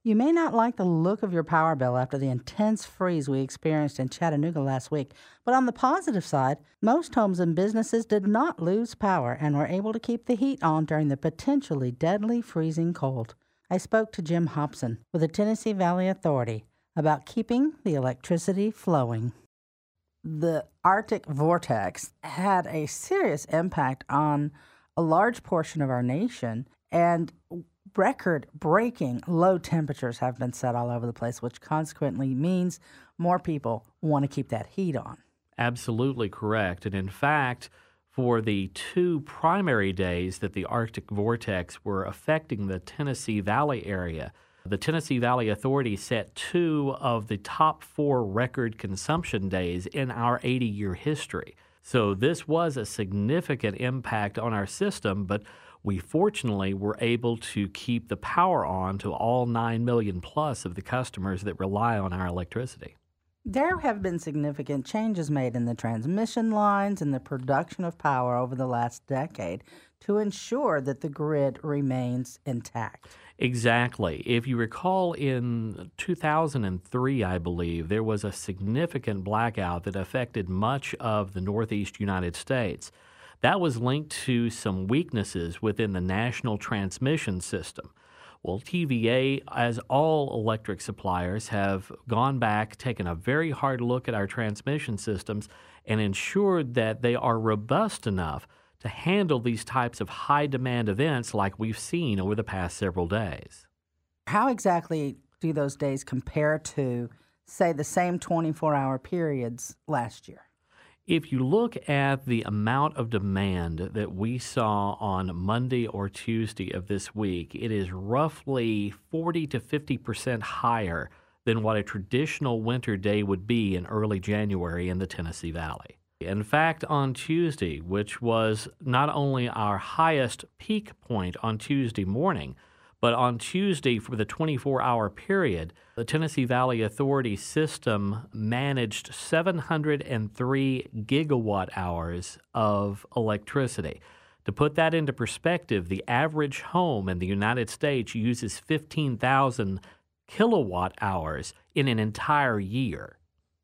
You may not like the look of your power bill after the intense freeze we experienced in Chattanooga last week, but on the positive side, most homes and businesses did not lose power and were able to keep the heat on during the potentially deadly freezing cold. I spoke to Jim Hobson with the Tennessee Valley Authority about keeping the electricity flowing. The Arctic vortex had a serious impact on a large portion of our nation, and record-breaking low temperatures have been set all over the place, which consequently means more people want to keep that heat on. Absolutely correct. And in fact, for the 2 primary days that the Arctic vortex were affecting the Tennessee Valley area, the Tennessee Valley Authority set 2 of the top 4 record consumption days in our 80-year history. So this was a significant impact on our system, but we fortunately were able to keep the power on to all 9 million plus of the customers that rely on our electricity. There have been significant changes made in the transmission lines and the production of power over the last decade to ensure that the grid remains intact. Exactly. If you recall, in 2003, I believe, there was a significant blackout that affected much of the Northeast United States. That was linked to some weaknesses within the national transmission system. Well, TVA, as all electric suppliers, have gone back, taken a very hard look at our transmission systems, and ensured that they are robust enough to handle these types of high-demand events like we've seen over the past several days. How exactly do those days compare to, say, the same 24-hour periods last year? If you look at the amount of demand that we saw on Monday or Tuesday of this week, it is roughly 40 to 50% higher than what a traditional winter day would be in early January in the Tennessee Valley. In fact, on Tuesday, which was not only our highest peak point on Tuesday morning, but on Tuesday for the 24-hour period, the Tennessee Valley Authority system managed 703 gigawatt hours of electricity. To put that into perspective, the average home in the United States uses 15,000 kilowatt hours in an entire year.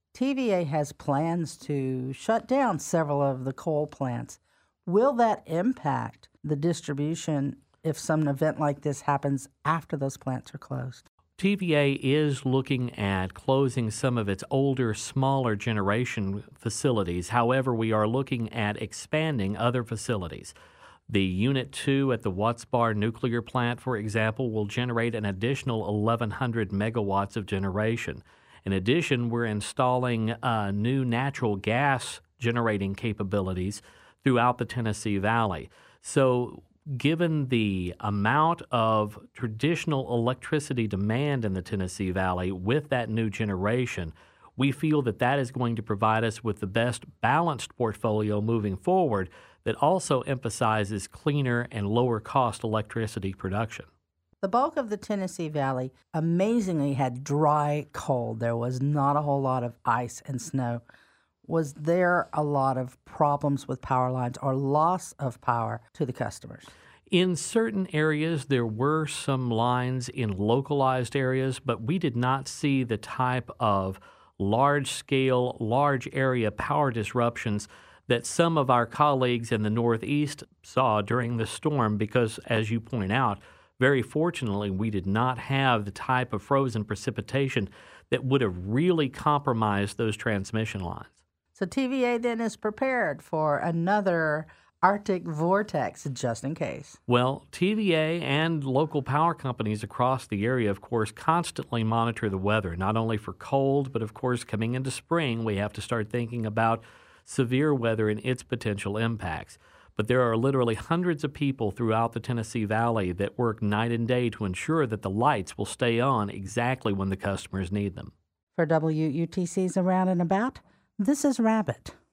TVA has plans to shut down several of the coal plants. Will that impact the distribution if some event like this happens after those plants are closed? TVA is looking at closing some of its older, smaller generation facilities. However, we are looking at expanding other facilities. The Unit 2 at the Watts Bar nuclear plant, for example, will generate an additional 1,100 megawatts of generation. In addition, we're installing new natural gas generating capabilities throughout the Tennessee Valley. So given the amount of traditional electricity demand in the Tennessee Valley with that new generation, we feel that that is going to provide us with the best balanced portfolio moving forward that also emphasizes cleaner and lower cost electricity production. The bulk of the Tennessee Valley amazingly had dry cold. There was not a whole lot of ice and snow. Was there a lot of problems with power lines or loss of power to the customers? In certain areas, there were some lines in localized areas, but we did not see the type of large-scale, large-area power disruptions that some of our colleagues in the Northeast saw during the storm because, as you point out, very fortunately, we did not have the type of frozen precipitation that would have really compromised those transmission lines. So TVA then is prepared for another Arctic vortex just in case. Well, TVA and local power companies across the area, of course, constantly monitor the weather, not only for cold, but of course, coming into spring, we have to start thinking about severe weather and its potential impacts. But there are literally hundreds of people throughout the Tennessee Valley that work night and day to ensure that the lights will stay on exactly when the customers need them. For WUTC's Around and About, this is Rabbit.